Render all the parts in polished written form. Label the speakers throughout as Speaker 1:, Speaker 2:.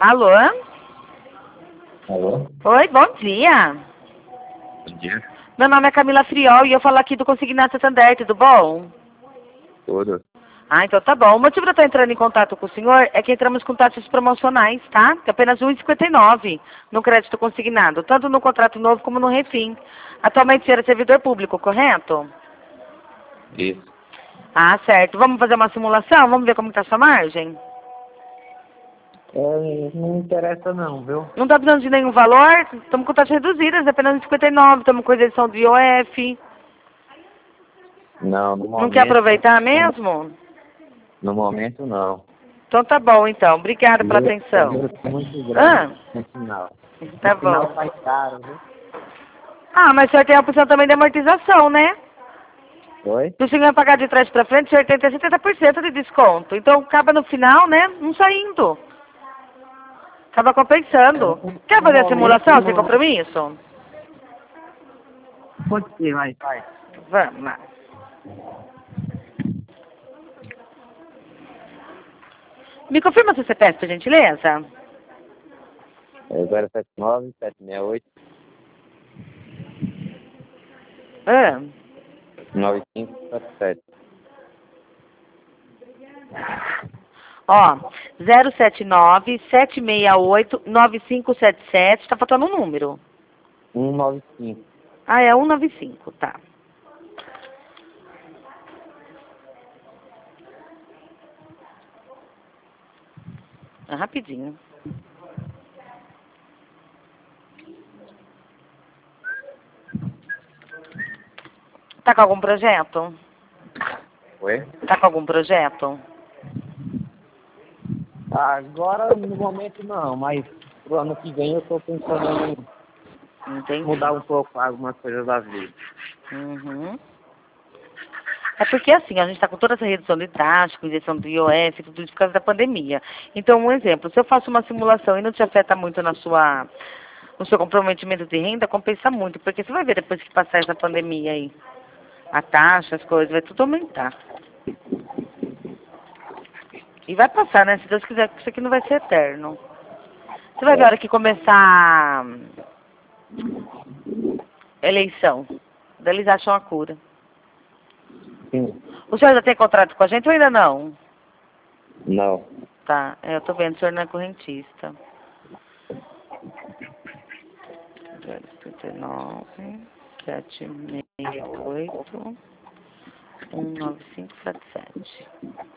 Speaker 1: Alô?
Speaker 2: Alô?
Speaker 1: Oi, bom dia.
Speaker 2: Bom dia.
Speaker 1: Meu nome é Camila Friol e eu falo aqui do Consignato Santander, tudo bom?
Speaker 2: Tudo.
Speaker 1: Ah, então tá bom. O motivo de eu estar entrando em contato com o senhor é que entramos com taxas promocionais, tá? Que é apenas R$ 1,59 no crédito consignado, tanto no contrato novo como no refim. Atualmente o senhor é servidor público, correto?
Speaker 2: Isso.
Speaker 1: Ah, certo. Vamos fazer uma simulação? Vamos ver como está a sua margem?
Speaker 2: Não interessa não, viu?
Speaker 1: Não está precisando de nenhum valor? Estamos com taxas reduzidas, apenas R$ 1,59. Estamos com isenção do IOF.
Speaker 2: Não, no
Speaker 1: Não quer
Speaker 2: momento.
Speaker 1: aproveitar mesmo?
Speaker 2: No momento não.
Speaker 1: Então tá bom, então. Obrigada pela
Speaker 2: O
Speaker 1: atenção.
Speaker 2: juros é muito grande
Speaker 1: Ah,
Speaker 2: no final.
Speaker 1: tá
Speaker 2: No final
Speaker 1: bom.
Speaker 2: sai caro, viu?
Speaker 1: Ah, mas o senhor tem a opção também de amortização, né?
Speaker 2: Oi?
Speaker 1: Se o senhor vai pagar de trás pra frente, o senhor tem até 70% de desconto. Então acaba no final, né? Não saindo. Acaba compensando. Quer
Speaker 2: No
Speaker 1: fazer a
Speaker 2: momento
Speaker 1: simulação sem
Speaker 2: não.
Speaker 1: compromisso?
Speaker 2: Pode ser, vai.
Speaker 1: Vamos lá. Me confirma seu CPF, por gentileza?
Speaker 2: É 079-768-9577.
Speaker 1: Ah. Ó, 079-768-9577. Tá faltando um número.
Speaker 2: 195.
Speaker 1: Ah, é 195, tá. É rapidinho. Tá com algum projeto?
Speaker 2: Oi?
Speaker 1: Tá com algum projeto?
Speaker 2: Agora, no momento não, mas pro ano que vem eu tô pensando em
Speaker 1: Entendi.
Speaker 2: mudar um pouco algumas coisas da vida.
Speaker 1: Uhum. É porque assim, a gente está com toda essa redução de taxa, com injeção do IOF, tudo isso por causa da pandemia. Então, um exemplo, se eu faço uma simulação e não te afeta muito no seu comprometimento de renda, compensa muito, porque você vai ver depois que passar essa pandemia aí, a taxa, as coisas, vai tudo aumentar. E vai passar, né? Se Deus quiser, porque isso aqui não vai ser eterno. Você vai ver a hora que começar a eleição. Daí eles acham a cura.
Speaker 2: Sim.
Speaker 1: O senhor já tem contrato com a gente ou ainda não?
Speaker 2: Não.
Speaker 1: Tá, eu tô vendo, o senhor não é correntista. 039 768 19577.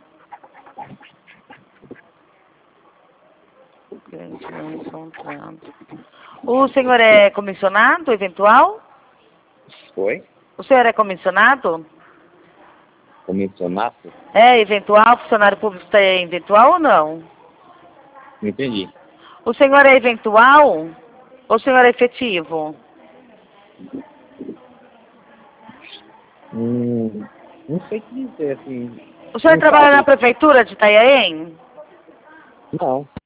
Speaker 1: Cliente não encontrado. O senhor é comissionado, eventual?
Speaker 2: Oi?
Speaker 1: O senhor é comissionado?
Speaker 2: Comissionato?
Speaker 1: É eventual? Funcionário público é eventual ou não?
Speaker 2: Não entendi.
Speaker 1: O senhor é eventual ou o senhor é efetivo?
Speaker 2: Não sei o que dizer, assim.
Speaker 1: O senhor
Speaker 2: Não
Speaker 1: trabalha na
Speaker 2: sabe?
Speaker 1: prefeitura de Itanhaém?
Speaker 2: Não.